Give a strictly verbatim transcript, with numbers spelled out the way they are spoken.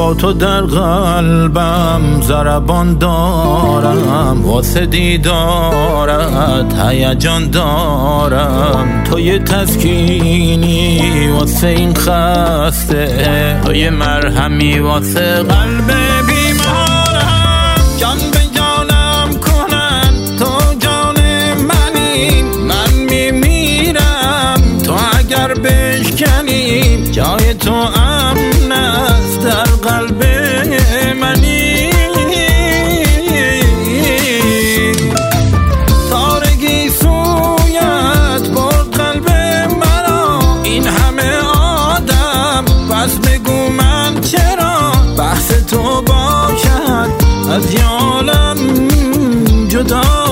با تو در قلبم ضربان دارم، واسه دیدارت هیجان دارم. تو یه تسکینی واسه این خسته، تو یه مرهمی واسه قلب بیمارم. جان به جانم کنن تو جان منی، من میمیرم تو اگر بشکنی. جای تو امن است در قلب منی. تارگی سویت برد قلب مرا، این همه آدم بس بگو من چرا. بحث تو باشد از یالم جدا